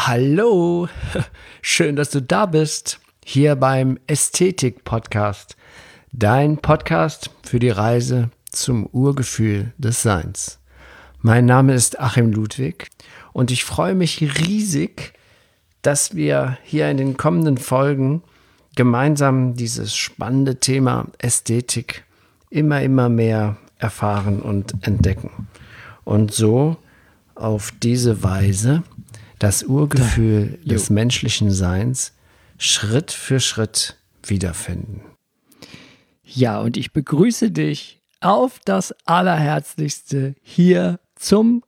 Hallo, schön, dass du da bist, hier beim Ästhetik-Podcast, dein Podcast für die Reise zum Urgefühl des Seins. Mein Name ist Achim Ludwig und ich freue mich riesig, dass wir hier in den kommenden Folgen gemeinsam dieses spannende Thema Ästhetik immer mehr erfahren und entdecken. Und so auf diese Weise das Urgefühl des menschlichen Seins Schritt für Schritt wiederfinden. Ja, und ich begrüße dich auf das Allerherzlichste hier zum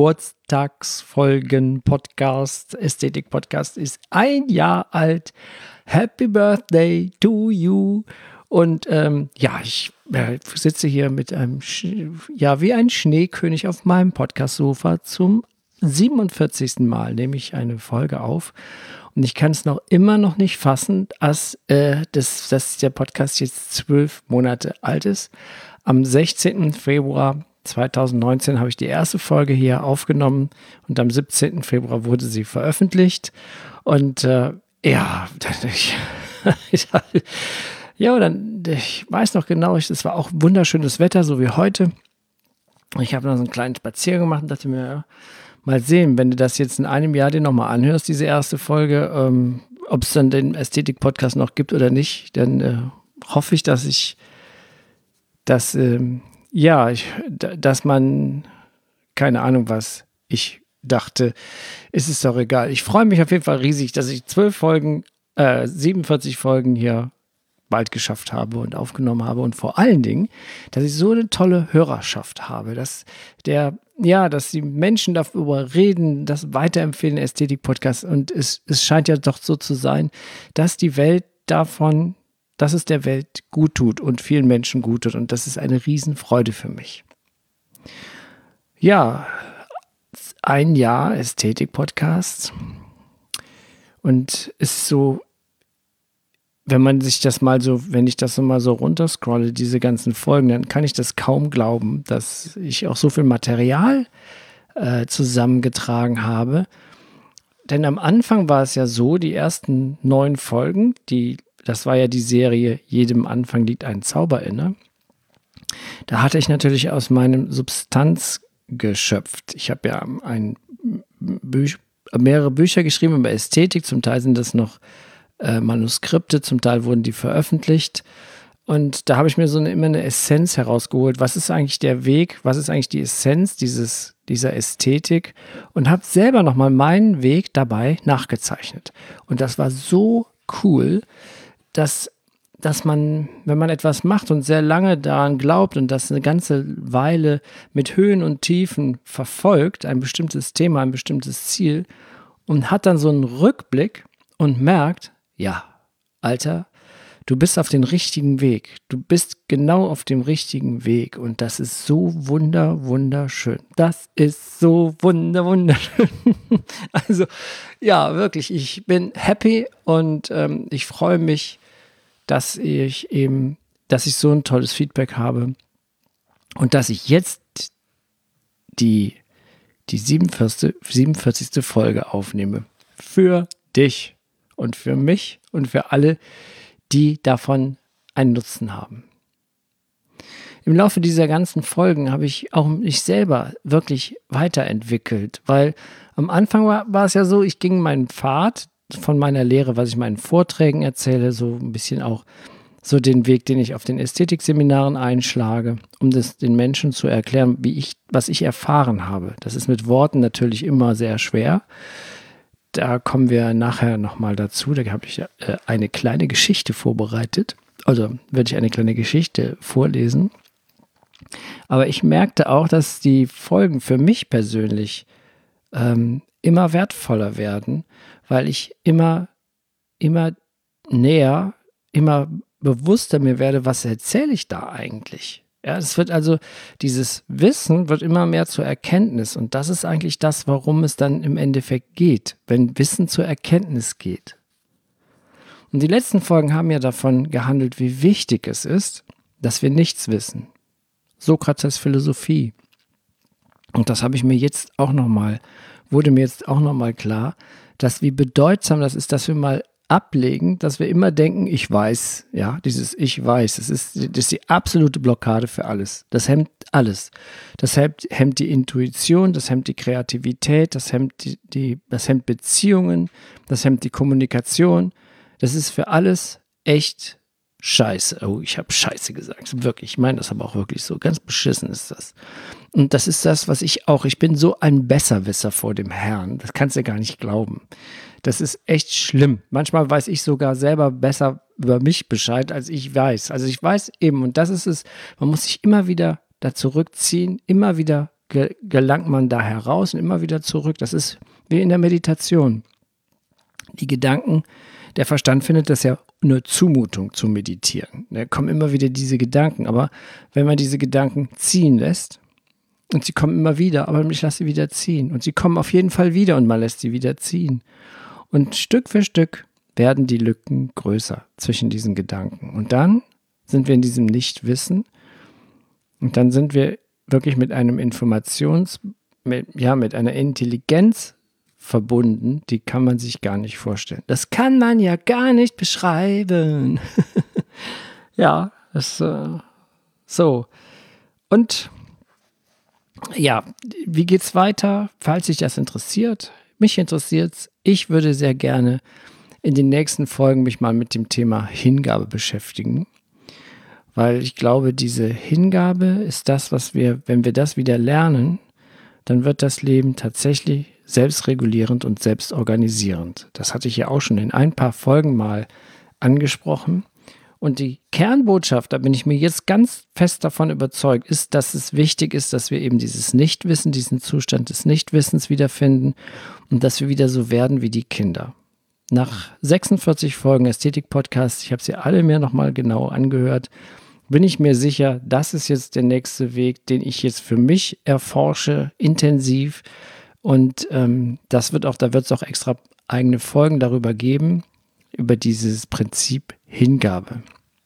Geburtstagsfolgen-Podcast. Ästhetik-Podcast ist 1 Jahr alt. Happy Birthday to you. Und ich sitze hier mit einem, wie ein Schneekönig auf meinem Podcast-Sofa zum 47. Mal nehme ich eine Folge auf. Und ich kann es immer noch nicht fassen, dass der Podcast jetzt 12 Monate alt ist. Am 16. Februar 2019 habe ich die erste Folge hier aufgenommen und am 17. Februar wurde sie veröffentlicht. Und ich weiß noch genau, es war auch wunderschönes Wetter, so wie heute. Ich habe noch so einen kleinen Spaziergang gemacht und dachte mir, mal sehen, wenn du das jetzt in einem Jahr dir nochmal anhörst, diese erste Folge, ob es dann den Ästhetik-Podcast noch gibt oder nicht, dann hoffe ich, dass man, keine Ahnung was, ich dachte, ist es doch egal. Ich freue mich auf jeden Fall riesig, dass ich 47 Folgen hier bald geschafft habe und aufgenommen habe und vor allen Dingen, dass ich so eine tolle Hörerschaft habe, dass die Menschen darüber reden, das weiterempfehlen, Ästhetik-Podcast, und es scheint ja doch so zu sein, dass die Welt dass es der Welt gut tut und vielen Menschen gut tut, und das ist eine Riesenfreude für mich. Ja, 1 Jahr Ästhetik-Podcast und ist so, wenn ich das mal so runterscrolle, diese ganzen Folgen, dann kann ich das kaum glauben, dass ich auch so viel Material zusammengetragen habe. Denn am Anfang war es ja so, die ersten 9 Folgen, das war ja die Serie Jedem Anfang liegt ein Zauber inne. Da hatte ich natürlich aus meinem Substanz geschöpft. Ich habe ja mehrere Bücher geschrieben über Ästhetik, zum Teil sind das noch Manuskripte, zum Teil wurden die veröffentlicht, und da habe ich mir immer eine Essenz herausgeholt. Was ist eigentlich der Weg, was ist eigentlich die Essenz dieser Ästhetik, und habe selber nochmal meinen Weg dabei nachgezeichnet. Und das war so cool, dass man, wenn man etwas macht und sehr lange daran glaubt und das eine ganze Weile mit Höhen und Tiefen verfolgt, ein bestimmtes Thema, ein bestimmtes Ziel, und hat dann so einen Rückblick und merkt, ja, Alter, du bist auf dem richtigen Weg. Du bist genau auf dem richtigen Weg. Und das ist so wunderschön. Das ist so wunderschön. Also, ja, wirklich, ich bin happy und ich freue mich, dass ich so ein tolles Feedback habe und dass ich jetzt die 47. Folge aufnehme. Für dich. Und für mich und für alle, die davon einen Nutzen haben. Im Laufe dieser ganzen Folgen habe ich auch mich selber wirklich weiterentwickelt, weil am Anfang war es ja so, ich ging meinen Pfad von meiner Lehre, was ich meinen Vorträgen erzähle, so ein bisschen auch so den Weg, den ich auf den Ästhetikseminaren einschlage, um das den Menschen zu erklären, was ich erfahren habe. Das ist mit Worten natürlich immer sehr schwer. Da kommen wir nachher nochmal dazu. Da habe ich eine kleine Geschichte vorbereitet. Also werde ich eine kleine Geschichte vorlesen. Aber ich merkte auch, dass die Folgen für mich persönlich immer wertvoller werden, weil ich immer näher, immer bewusster mir werde, was erzähle ich da eigentlich? Ja, es wird also, dieses Wissen wird immer mehr zur Erkenntnis, und das ist eigentlich das, warum es dann im Endeffekt geht, wenn Wissen zur Erkenntnis geht. Und die letzten Folgen haben ja davon gehandelt, wie wichtig es ist, dass wir nichts wissen. Sokrates Philosophie. Und das habe ich mir jetzt auch nochmal wurde mir jetzt auch nochmal klar, dass wie bedeutsam das ist, dass wir mal ablegen, dass wir immer denken, ich weiß, ja, dieses Ich weiß, das ist die absolute Blockade für alles. Das hemmt alles. Das hemmt die Intuition, das hemmt die Kreativität, das hemmt das hemmt Beziehungen, das hemmt die Kommunikation. Das ist für alles echt Scheiße. Oh, ich habe Scheiße gesagt. Wirklich, ich meine das aber auch wirklich so. Ganz beschissen ist das. Und das ist das, was ich bin so ein Besserwisser vor dem Herrn. Das kannst du gar nicht glauben. Das ist echt schlimm. Manchmal weiß ich sogar selber besser über mich Bescheid, als ich weiß. Also ich weiß eben, und das ist es, man muss sich immer wieder da zurückziehen, immer wieder gelangt man da heraus und immer wieder zurück. Das ist wie in der Meditation. Die Gedanken, der Verstand findet das ja eine Zumutung zu meditieren. Da kommen immer wieder diese Gedanken, aber wenn man diese Gedanken ziehen lässt, und sie kommen immer wieder, aber ich lasse sie wieder ziehen. Und sie kommen auf jeden Fall wieder und man lässt sie wieder ziehen. Und Stück für Stück werden die Lücken größer zwischen diesen Gedanken. Und dann sind wir in diesem Nichtwissen und dann sind wir wirklich mit einem mit einer Intelligenz verbunden, die kann man sich gar nicht vorstellen. Das kann man ja gar nicht beschreiben. Ja, das so. Und ja, wie geht's weiter? Falls dich das interessiert, mich interessiert's. Ich würde sehr gerne in den nächsten Folgen mich mal mit dem Thema Hingabe beschäftigen, weil ich glaube, diese Hingabe ist das, was wenn wir das wieder lernen, dann wird das Leben tatsächlich selbstregulierend und selbstorganisierend. Das hatte ich ja auch schon in ein paar Folgen mal angesprochen. Und die Kernbotschaft, da bin ich mir jetzt ganz fest davon überzeugt, ist, dass es wichtig ist, dass wir eben dieses Nichtwissen, diesen Zustand des Nichtwissens wiederfinden und dass wir wieder so werden wie die Kinder. Nach 46 Folgen Ästhetik-Podcast, ich habe sie alle mir nochmal genau angehört, bin ich mir sicher, das ist jetzt der nächste Weg, den ich jetzt für mich erforsche, intensiv. Und da wird es auch extra eigene Folgen darüber geben, über dieses Prinzip Hingabe.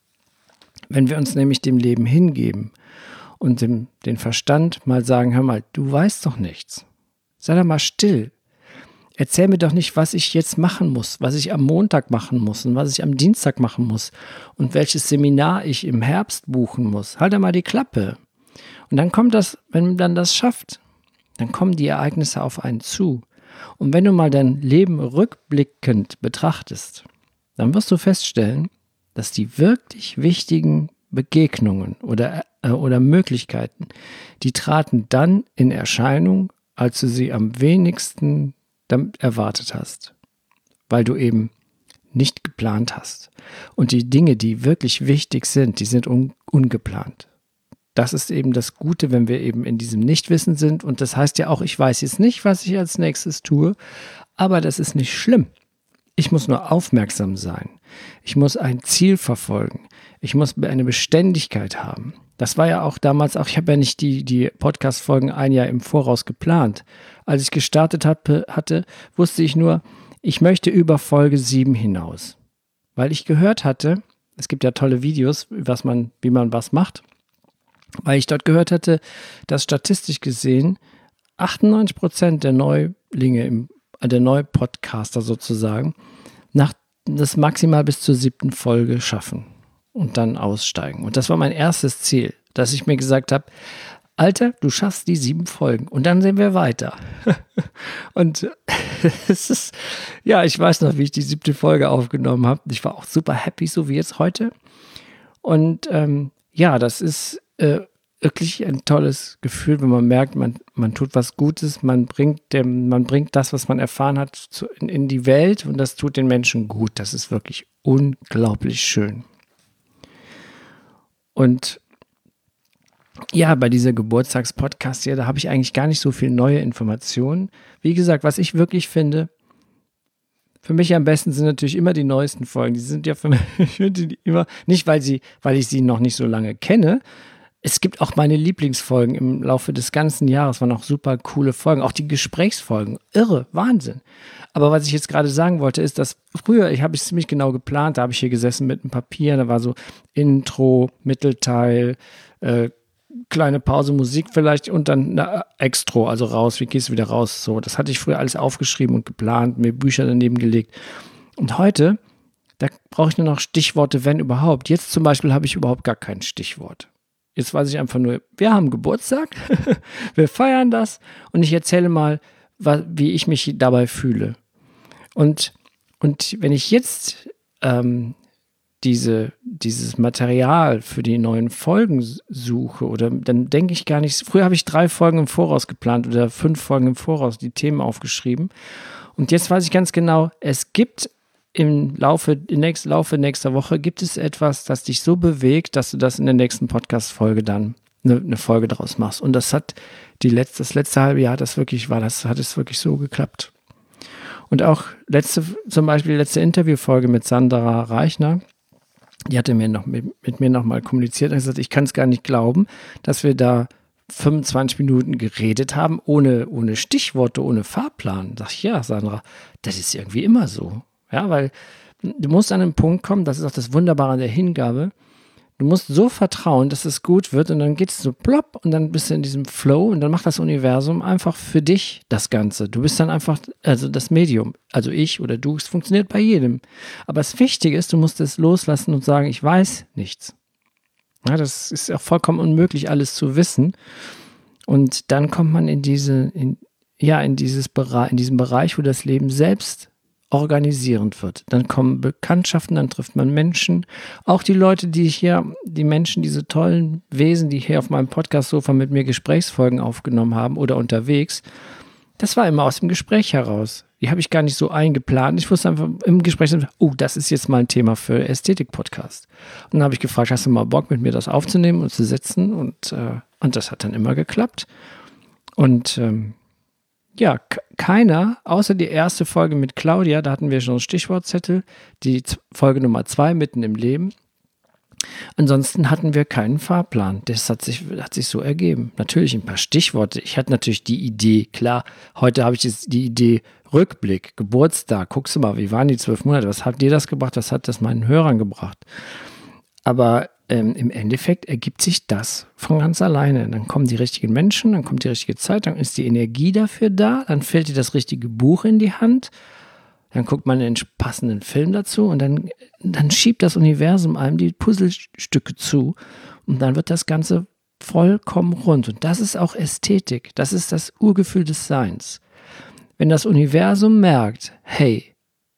Wenn wir uns nämlich dem Leben hingeben und den Verstand mal sagen, hör mal, du weißt doch nichts. Sei doch mal still. Erzähl mir doch nicht, was ich jetzt machen muss, was ich am Montag machen muss und was ich am Dienstag machen muss und welches Seminar ich im Herbst buchen muss. Halt doch mal die Klappe. Und dann kommt das, wenn man dann das schafft, dann kommen die Ereignisse auf einen zu. Und wenn du mal dein Leben rückblickend betrachtest, dann wirst du feststellen, dass die wirklich wichtigen Begegnungen oder Möglichkeiten, die traten dann in Erscheinung, als du sie am wenigsten erwartet hast, weil du eben nicht geplant hast. Und die Dinge, die wirklich wichtig sind, die sind ungeplant. Das ist eben das Gute, wenn wir eben in diesem Nichtwissen sind. Und das heißt ja auch, ich weiß jetzt nicht, was ich als nächstes tue, aber das ist nicht schlimm. Ich muss nur aufmerksam sein. Ich muss ein Ziel verfolgen. Ich muss eine Beständigkeit haben. Das war ja auch damals, ich habe ja nicht die Podcast-Folgen ein Jahr im Voraus geplant. Als ich gestartet hatte, wusste ich nur, ich möchte über Folge 7 hinaus. Weil ich gehört hatte, es gibt ja tolle Videos, wie man was macht, weil ich dort gehört hatte, dass statistisch gesehen 98% der Neulinge, der Neupodcaster sozusagen, das maximal bis zur 7. Folge schaffen und dann aussteigen. Und das war mein erstes Ziel, dass ich mir gesagt habe, Alter, du schaffst die 7 Folgen und dann sehen wir weiter. Und es ist, ja, ich weiß noch, wie ich die 7. Folge aufgenommen habe. Ich war auch super happy, so wie jetzt heute. Und ja, das ist wirklich ein tolles Gefühl, wenn man merkt, man tut was Gutes, man bringt das, was man erfahren hat, in die Welt und das tut den Menschen gut. Das ist wirklich unglaublich schön. Und ja, bei dieser Geburtstagspodcast hier, da habe ich eigentlich gar nicht so viel neue Informationen. Wie gesagt, was ich wirklich finde, für mich am besten sind natürlich immer die neuesten Folgen. Die sind ja für mich immer, nicht weil ich sie noch nicht so lange kenne. Es gibt auch meine Lieblingsfolgen im Laufe des ganzen Jahres, waren auch super coole Folgen, auch die Gesprächsfolgen, irre, Wahnsinn. Aber was ich jetzt gerade sagen wollte, ist, dass früher, ich habe es ziemlich genau geplant, da habe ich hier gesessen mit einem Papier, da war so Intro, Mittelteil, kleine Pause, Musik vielleicht und dann Extro, also raus, wie gehst du wieder raus? So, das hatte ich früher alles aufgeschrieben und geplant, mir Bücher daneben gelegt. Und heute, da brauche ich nur noch Stichworte, wenn überhaupt. Jetzt zum Beispiel habe ich überhaupt gar kein Stichwort. Jetzt weiß ich einfach nur, wir haben Geburtstag, wir feiern das und ich erzähle mal, wie ich mich dabei fühle. Und wenn ich jetzt dieses Material für die neuen Folgen suche, oder dann denke ich gar nicht, früher habe ich 3 Folgen im Voraus geplant oder 5 Folgen im Voraus die Themen aufgeschrieben. Und jetzt weiß ich ganz genau, es gibt im Laufe nächster Woche gibt es etwas, das dich so bewegt, dass du das in der nächsten Podcast-Folge dann eine Folge daraus machst. Und das hat das letzte halbe Jahr, hat es wirklich so geklappt. Und auch zum Beispiel letzte Interviewfolge mit Sandra Reichner, die hatte mit mir nochmal kommuniziert und gesagt, ich kann es gar nicht glauben, dass wir da 25 Minuten geredet haben, ohne Stichworte, ohne Fahrplan. Sag ich, ja, Sandra, das ist irgendwie immer so. Ja, weil du musst an einen Punkt kommen, das ist auch das Wunderbare an der Hingabe, du musst so vertrauen, dass es gut wird und dann geht es so plopp und dann bist du in diesem Flow und dann macht das Universum einfach für dich das Ganze. Du bist dann einfach, also das Medium, also ich oder du, es funktioniert bei jedem. Aber das Wichtige ist, du musst es loslassen und sagen, ich weiß nichts. Ja, das ist auch vollkommen unmöglich, alles zu wissen. Und dann kommt man in diesen Bereich, wo das Leben selbst organisierend wird. Dann kommen Bekanntschaften, dann trifft man Menschen, auch die Leute, die Menschen, diese tollen Wesen, die hier auf meinem Podcast-Sofa mit mir Gesprächsfolgen aufgenommen haben oder unterwegs, das war immer aus dem Gespräch heraus. Die habe ich gar nicht so eingeplant. Ich wusste einfach im Gespräch, das ist jetzt mal ein Thema für Ästhetik-Podcast. Und dann habe ich gefragt, hast du mal Bock, mit mir das aufzunehmen und zu setzen? Und das hat dann immer geklappt. Und keiner, außer die erste Folge mit Claudia, da hatten wir schon einen Stichwortzettel, die Folge Nummer 2, mitten im Leben. Ansonsten hatten wir keinen Fahrplan. Das hat sich so ergeben. Natürlich ein paar Stichworte. Ich hatte natürlich die Idee, klar, heute habe ich jetzt die Idee, Rückblick, Geburtstag, guckst du mal, wie waren die 12 Monate, was hat dir das gebracht, was hat das meinen Hörern gebracht? Aber im Endeffekt ergibt sich das von ganz alleine. Dann kommen die richtigen Menschen, dann kommt die richtige Zeit, dann ist die Energie dafür da, dann fällt dir das richtige Buch in die Hand, dann guckt man einen passenden Film dazu und dann schiebt das Universum einem die Puzzlestücke zu und dann wird das Ganze vollkommen rund. Und das ist auch Ästhetik, das ist das Urgefühl des Seins. Wenn das Universum merkt, hey,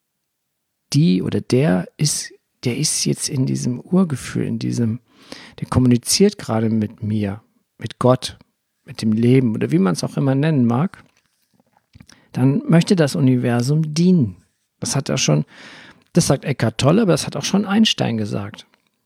die oder der ist jetzt in diesem Urgefühl, der kommuniziert gerade mit mir, mit Gott, mit dem Leben oder wie man es auch immer nennen mag, dann möchte das Universum dienen. Das sagt Eckhart Tolle, aber das hat auch schon Einstein gesagt.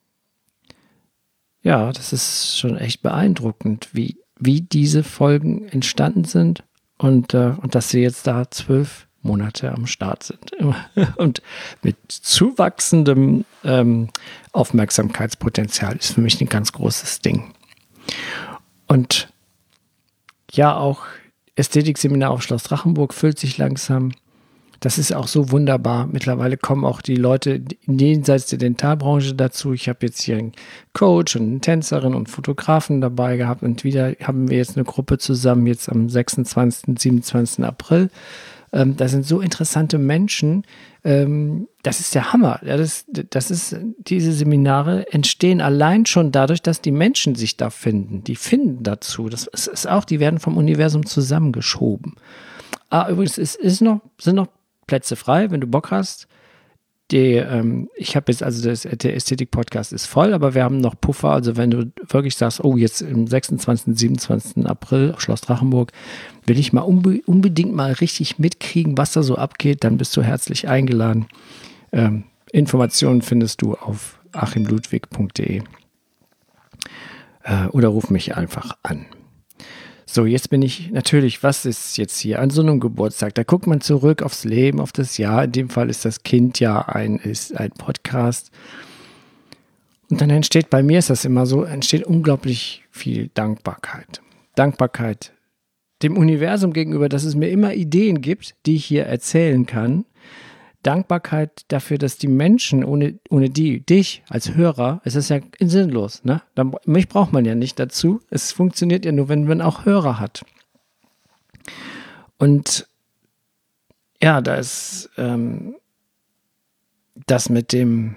Ja, das ist schon echt beeindruckend, wie diese Folgen entstanden sind und dass sie jetzt da 12 Monate am Start sind. Und mit zuwachsendem Aufmerksamkeitspotenzial ist für mich ein ganz großes Ding. Und ja, auch Ästhetikseminar auf Schloss Drachenburg füllt sich langsam. Das ist auch so wunderbar. Mittlerweile kommen auch die Leute jenseits der Dentalbranche dazu. Ich habe jetzt hier einen Coach und eine Tänzerin und Fotografen dabei gehabt und wieder haben wir jetzt eine Gruppe zusammen, jetzt am 26., 27. April. Da sind so interessante Menschen. Das ist der Hammer. Diese Seminare entstehen allein schon dadurch, dass die Menschen sich da finden. Die finden dazu. Das ist auch, die werden vom Universum zusammengeschoben. Übrigens, sind noch Plätze frei, wenn du Bock hast. Ich habe jetzt, also der Ästhetik-Podcast ist voll, aber wir haben noch Puffer. Also wenn du wirklich sagst, jetzt im 26., 27. April, Schloss Drachenburg, will ich mal unbedingt mal richtig mitkriegen, was da so abgeht, dann bist du herzlich eingeladen. Informationen findest du auf achimludwig.de oder ruf mich einfach an. So, jetzt bin ich natürlich, was ist jetzt hier an so einem Geburtstag? Da guckt man zurück aufs Leben, auf das Jahr. In dem Fall ist das Kindjahr ein Podcast. Und dann entsteht, bei mir ist das immer so, entsteht unglaublich viel Dankbarkeit. Dankbarkeit dem Universum gegenüber, dass es mir immer Ideen gibt, die ich hier erzählen kann. Dankbarkeit dafür, dass die Menschen, ohne dich als Hörer, es ist ja sinnlos, ne? Mich braucht man ja nicht dazu. Es funktioniert ja nur, wenn man auch Hörer hat. Und ja, da ist das mit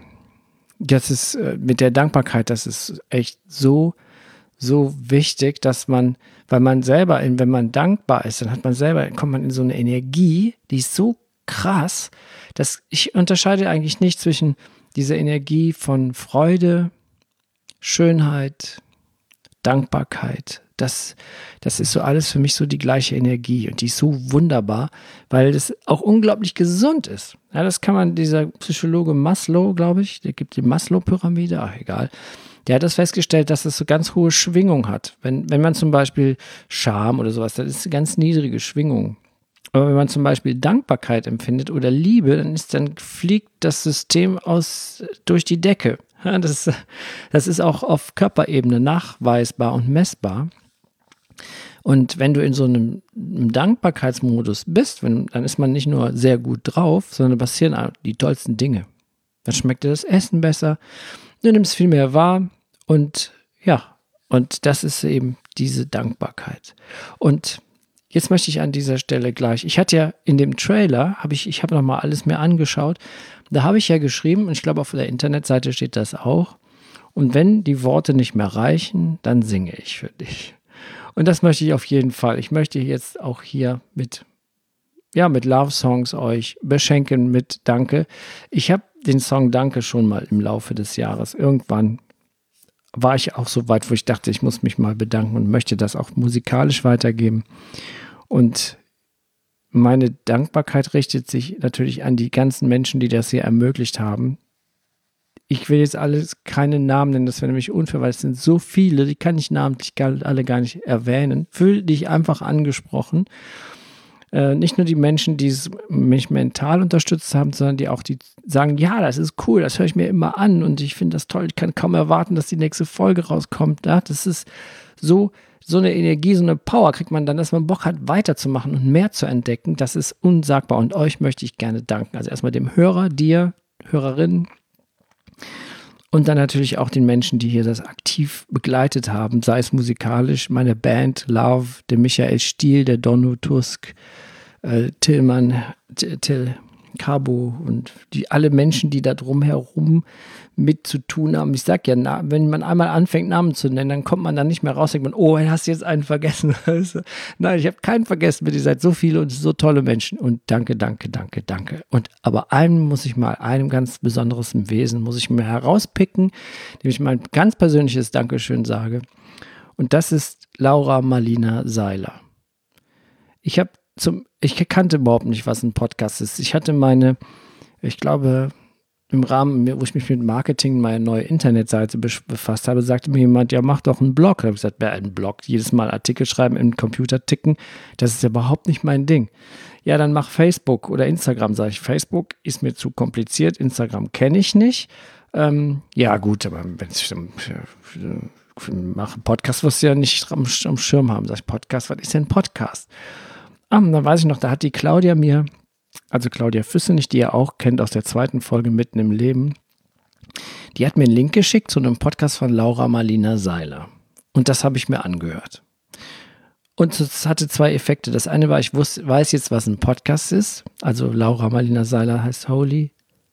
der Dankbarkeit, das ist echt so wichtig, dass man, weil man selber, wenn man dankbar ist, dann kommt man in so eine Energie, die ist so krass, dass ich unterscheide eigentlich nicht zwischen dieser Energie von Freude, Schönheit, Dankbarkeit. Das ist so alles für mich so die gleiche Energie und die ist so wunderbar, weil das auch unglaublich gesund ist. Ja, das kann man, dieser Psychologe Maslow, glaube ich, der gibt die Maslow-Pyramide, egal. Der hat das festgestellt, dass es so ganz hohe Schwingung hat. Wenn man zum Beispiel Scham oder sowas, das ist eine ganz niedrige Schwingung. Aber wenn man zum Beispiel Dankbarkeit empfindet oder Liebe, dann fliegt das System durch die Decke. Ja, das ist auch auf Körperebene nachweisbar und messbar. Und wenn du in so einem Dankbarkeitsmodus bist, dann ist man nicht nur sehr gut drauf, sondern passieren die tollsten Dinge. Dann schmeckt dir das Essen besser, du nimmst viel mehr wahr und das ist eben diese Dankbarkeit. Und jetzt möchte ich an dieser Stelle gleich, ich hatte ja in dem Trailer, ich habe nochmal alles mir angeschaut, da habe ich ja geschrieben, und ich glaube auf der Internetseite steht das auch, und wenn die Worte nicht mehr reichen, dann singe ich für dich. Und das möchte ich auf jeden Fall. Ich möchte jetzt auch hier mit Love-Songs euch beschenken mit Danke. Ich habe den Song Danke schon mal im Laufe des Jahres. Irgendwann war ich auch so weit, wo ich dachte, ich muss mich mal bedanken und möchte das auch musikalisch weitergeben. Und meine Dankbarkeit richtet sich natürlich an die ganzen Menschen, die das hier ermöglicht haben. Ich will jetzt keine Namen nennen, das wäre nämlich unfair, weil es sind so viele, die kann ich namentlich alle gar nicht erwähnen. Fühl dich einfach angesprochen. Nicht nur die Menschen, die mich mental unterstützt haben, sondern die sagen, ja, das ist cool, das höre ich mir immer an und ich finde das toll, ich kann kaum erwarten, dass die nächste Folge rauskommt. Ja, das ist so eine Energie, so eine Power kriegt man dann, dass man Bock hat, weiterzumachen und mehr zu entdecken. Das ist unsagbar und euch möchte ich gerne danken. Also erstmal dem Hörer, dir, Hörerinnen, und dann natürlich auch den Menschen, die hier das aktiv begleitet haben, sei es musikalisch, meine Band Love, der Michael Stiel, der Donno Tusk, Till Cabo und alle Menschen, die da drumherum mit zu tun haben. Ich sag ja, wenn man einmal anfängt, Namen zu nennen, dann kommt man da nicht mehr raus, denkt man, oh, hast du jetzt einen vergessen? Nein, ich habe keinen vergessen, bitte, ihr seid so viele und so tolle Menschen und danke. Und aber einem ganz besonderes Wesen muss ich mir herauspicken, dem ich mein ganz persönliches Dankeschön sage. Und das ist Laura Marlina Seiler. Ich kannte überhaupt nicht, was ein Podcast ist. Ich hatte ich glaube, im Rahmen, wo ich mich mit Marketing meine neue Internetseite befasst habe, sagte mir jemand, ja, mach doch einen Blog. Da habe ich gesagt, ein Blog, jedes Mal Artikel schreiben, im Computer ticken, das ist ja überhaupt nicht mein Ding. Ja, dann mach Facebook oder Instagram, sage ich. Facebook ist mir zu kompliziert, Instagram kenne ich nicht. Ja gut, aber wenn ich mache einen Podcast, wirst du ja nicht am Schirm haben. Sag ich, Podcast, was ist denn ein Podcast? Dann weiß ich noch, da hat die Claudia Füssenich, die ihr auch kennt aus der 2. Folge Mitten im Leben, die hat mir einen Link geschickt zu einem Podcast von Laura Marlina Seiler. Und das habe ich mir angehört. Und es hatte 2 Effekte. Das eine war, ich weiß jetzt, was ein Podcast ist. Also Laura Marlina Seiler heißt Holy.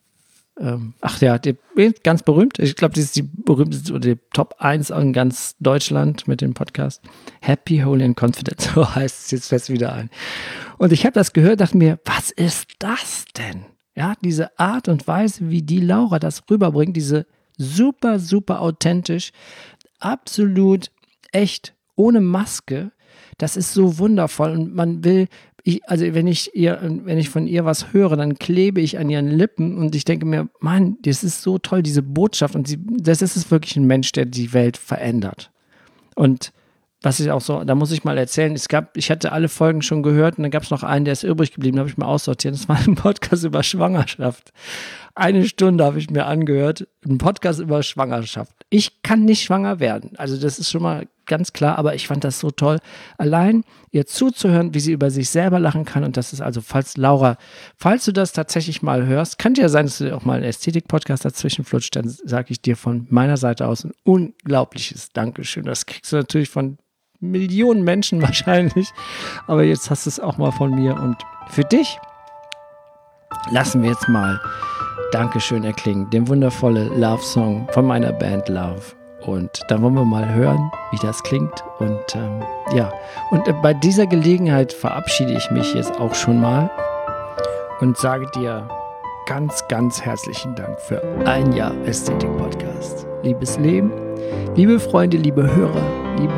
Ganz berühmt. Ich glaube, die ist die berühmteste oder die Top 1 in ganz Deutschland mit dem Podcast. Happy, Holy and Confident, so heißt es jetzt fest wieder ein. Und ich habe das gehört, dachte mir, was ist das denn? Ja, diese Art und Weise, wie die Laura das rüberbringt, diese super, super authentisch, absolut echt, ohne Maske, das ist so wundervoll und man will, wenn ich von ihr was höre, dann klebe ich an ihren Lippen und ich denke mir, Mann, das ist so toll, diese Botschaft und das ist wirklich ein Mensch, der die Welt verändert. Und was ich auch so, da muss ich mal erzählen, ich hatte alle Folgen schon gehört und dann gab es noch einen, der ist übrig geblieben, da habe ich mal aussortiert. Das war ein Podcast über Schwangerschaft. 1 Stunde habe ich mir angehört, Ein Podcast über Schwangerschaft. Ich kann nicht schwanger werden. Also das ist schon mal ganz klar, aber ich fand das so toll. Allein ihr zuzuhören, wie sie über sich selber lachen kann. Und das ist also, falls du das tatsächlich mal hörst, kann ja sein, dass du auch mal einen Ästhetik-Podcast dazwischen flutscht, dann sage ich dir von meiner Seite aus ein unglaubliches Dankeschön. Das kriegst du natürlich von Millionen Menschen wahrscheinlich, aber jetzt hast du es auch mal von mir. Und für dich lassen wir jetzt mal Dankeschön erklingen, den wundervolle Love-Song von meiner Band Love. Und dann wollen wir mal hören, wie das klingt. Und bei dieser Gelegenheit verabschiede ich mich jetzt auch schon mal und sage dir ganz, ganz herzlichen Dank für ein Jahr Ästhetik-Podcast. Liebes Leben, liebe Freunde, liebe Hörer,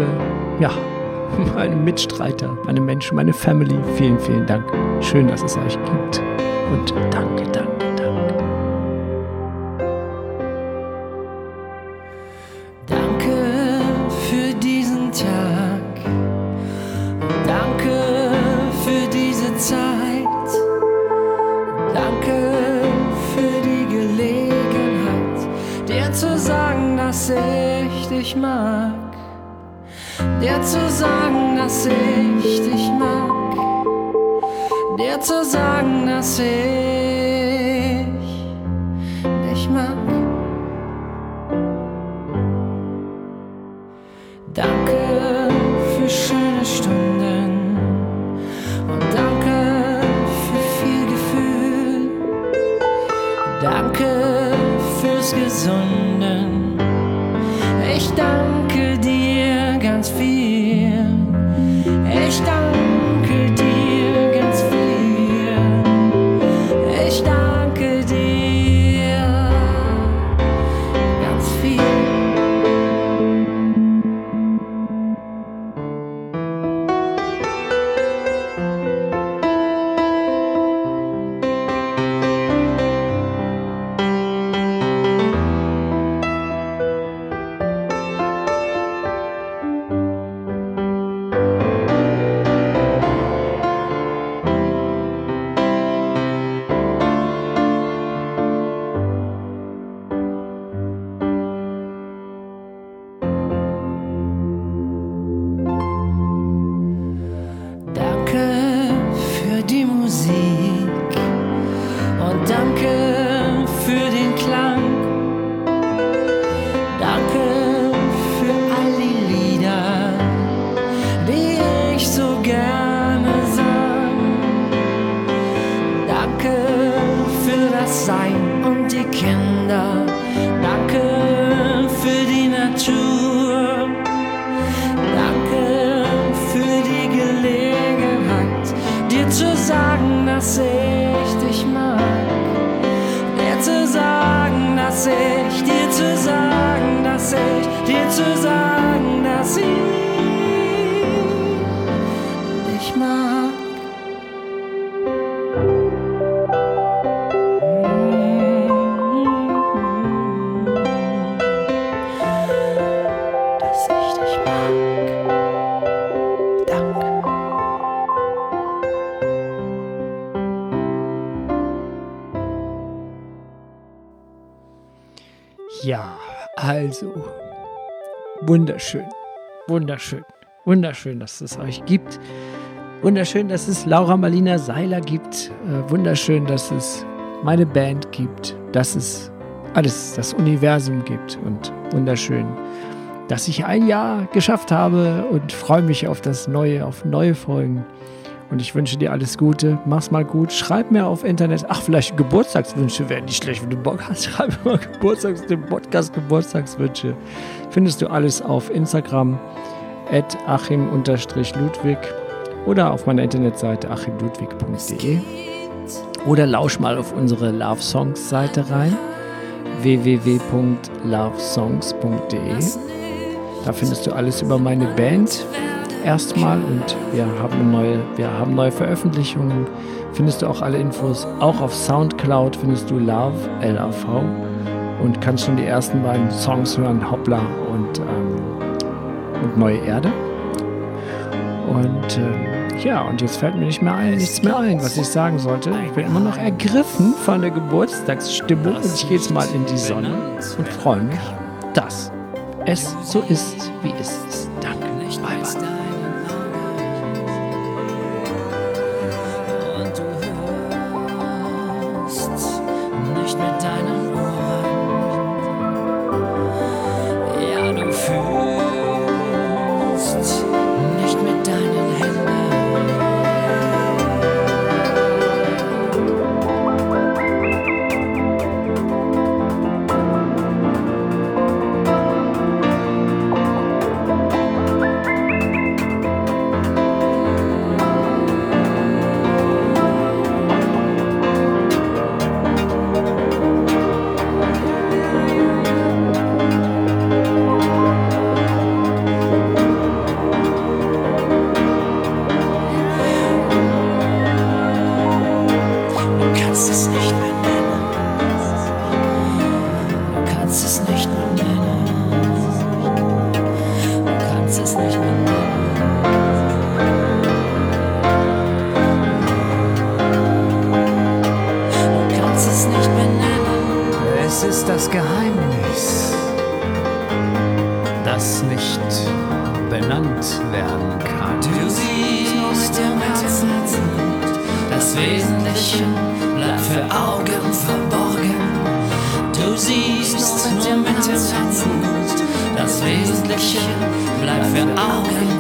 meine Mitstreiter, meine Menschen, meine Family, vielen, vielen Dank. Schön, dass es euch gibt. Und danke, danke, danke. Danke für diesen Tag. Danke für diese Zeit. Danke für die Gelegenheit, dir zu sagen, dass ich dich mag. Dir zu sagen, dass ich dich mag. Dir zu sagen, dass ich dich mag. Danke für schöne Stunden und danke für viel Gefühl. Danke fürs Gesunden. Ich danke dir ganz viel. Ich danke dir ganz viel. Ich danke dir ganz viel. Und danke für den Klang. Danke für all die Lieder, die ich so gerne sang. Danke für das Sein und die Kinder. Danke für die Natur. Danke für die Gelegenheit, dir zu sagen, dass ich dich mag. Dir zu sagen, dass ich, dir zu sagen, dass ich, dir zu sagen, dass ich dich mag. Dass ich dich mag. Danke. Ja, also wunderschön, wunderschön, wunderschön, dass es euch gibt. Wunderschön, dass es Laura Marlina Seiler gibt. Wunderschön, dass es meine Band gibt, dass es alles, das Universum gibt. Und wunderschön, dass ich ein Jahr geschafft habe und freue mich auf das Neue, auf neue Folgen. Und ich wünsche dir alles Gute. Mach's mal gut. Schreib mir auf Internet. Ach, vielleicht Geburtstagswünsche wären nicht schlecht, wenn du Bock hast. Schreib mir mal Geburtstagswünsche. Findest du alles auf Instagram @achim_ludwig oder auf meiner Internetseite achimludwig.de. Oder lausch mal auf unsere Love Songs Seite rein. www.lovesongs.de. Da findest du alles über meine Band. Erstmal und wir haben neue Veröffentlichungen. Findest du auch alle Infos. Auch auf Soundcloud findest du Love, L-A-V, und kannst schon die ersten beiden Songs hören, Hoppla und Neue Erde. Und Ja, und jetzt fällt mir nichts mehr ein, was ich sagen sollte. Ich bin immer noch ergriffen von der Geburtstagsstimmung und ich gehe jetzt mal in die Sonne und freue mich, dass es so ist, wie es ist. Danke. Bye, bye. Nicht mit deinen Ohren, ja, du fühlst nicht mit deinen Händen. Es ist das Geheimnis, das nicht benannt werden kann. Du siehst im Herzen, das Wesentliche bleibt für Augen verborgen. Du siehst nur mit dem Herzen, das Wesentliche bleibt für Augen